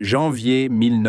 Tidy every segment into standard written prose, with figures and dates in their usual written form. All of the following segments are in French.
Janvier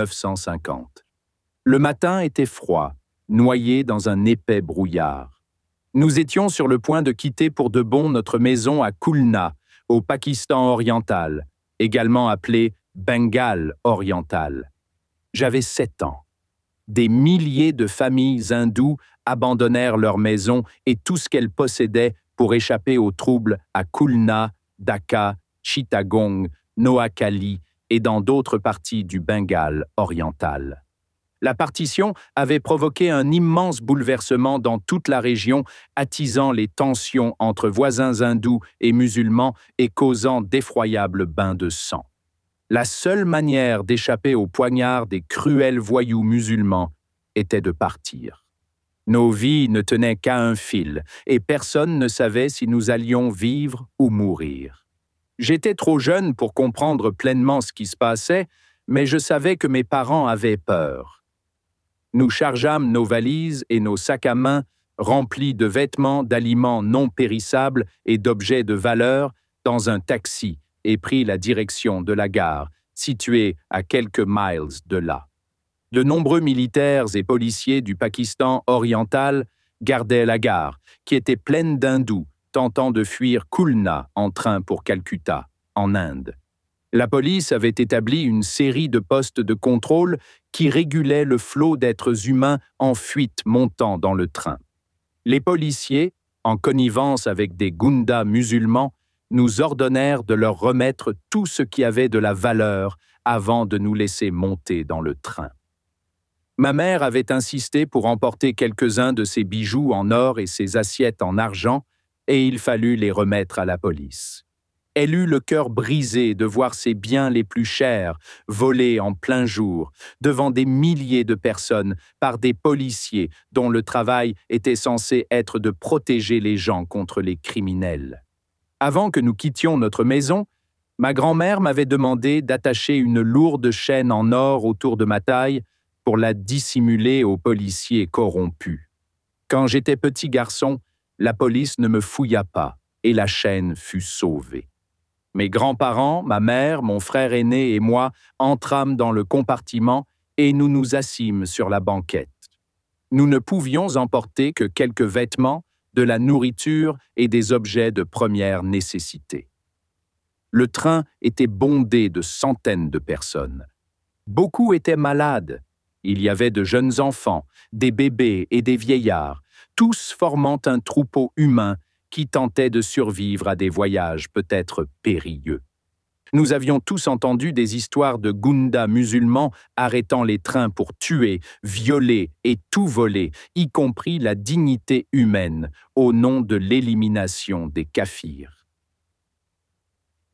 1950. Le matin était froid, noyé dans un épais brouillard. Nous étions sur le point de quitter pour de bon notre maison à Khulna, au Pakistan oriental, également appelé Bengale oriental. J'avais 7 ans. Des milliers de familles hindoues abandonnèrent leur maison et tout ce qu'elles possédaient pour échapper aux troubles à Khulna, Dhaka, Chittagong, Noakhali et dans d'autres parties du Bengale oriental. La partition avait provoqué un immense bouleversement dans toute la région, attisant les tensions entre voisins hindous et musulmans et causant d'effroyables bains de sang. La seule manière d'échapper aux poignards des cruels voyous musulmans était de partir. Nos vies ne tenaient qu'à un fil, et personne ne savait si nous allions vivre ou mourir. J'étais trop jeune pour comprendre pleinement ce qui se passait, mais je savais que mes parents avaient peur. Nous chargeâmes nos valises et nos sacs à main remplis de vêtements, d'aliments non périssables et d'objets de valeur dans un taxi et prit la direction de la gare, située à quelques miles de là. De nombreux militaires et policiers du Pakistan oriental gardaient la gare, qui était pleine d'hindous tentant de fuir Khulna en train pour Calcutta, en Inde. La police avait établi une série de postes de contrôle qui régulaient le flot d'êtres humains en fuite montant dans le train. Les policiers, en connivence avec des goundas musulmans, nous ordonnèrent de leur remettre tout ce qui avait de la valeur avant de nous laisser monter dans le train. Ma mère avait insisté pour emporter quelques-uns de ses bijoux en or et ses assiettes en argent, et il fallut les remettre à la police. Elle eut le cœur brisé de voir ses biens les plus chers volés en plein jour, devant des milliers de personnes, par des policiers dont le travail était censé être de protéger les gens contre les criminels. Avant que nous quittions notre maison, ma grand-mère m'avait demandé d'attacher une lourde chaîne en or autour de ma taille pour la dissimuler aux policiers corrompus. Quand j'étais petit garçon, la police ne me fouilla pas et la chaîne fut sauvée. Mes grands-parents, ma mère, mon frère aîné et moi entrâmes dans le compartiment et nous nous assîmes sur la banquette. Nous ne pouvions emporter que quelques vêtements, de la nourriture et des objets de première nécessité. Le train était bondé de centaines de personnes. Beaucoup étaient malades. Il y avait de jeunes enfants, des bébés et des vieillards, tous formant un troupeau humain qui tentait de survivre à des voyages peut-être périlleux. Nous avions tous entendu des histoires de goundas musulmans arrêtant les trains pour tuer, violer et tout voler, y compris la dignité humaine, au nom de l'élimination des kafirs.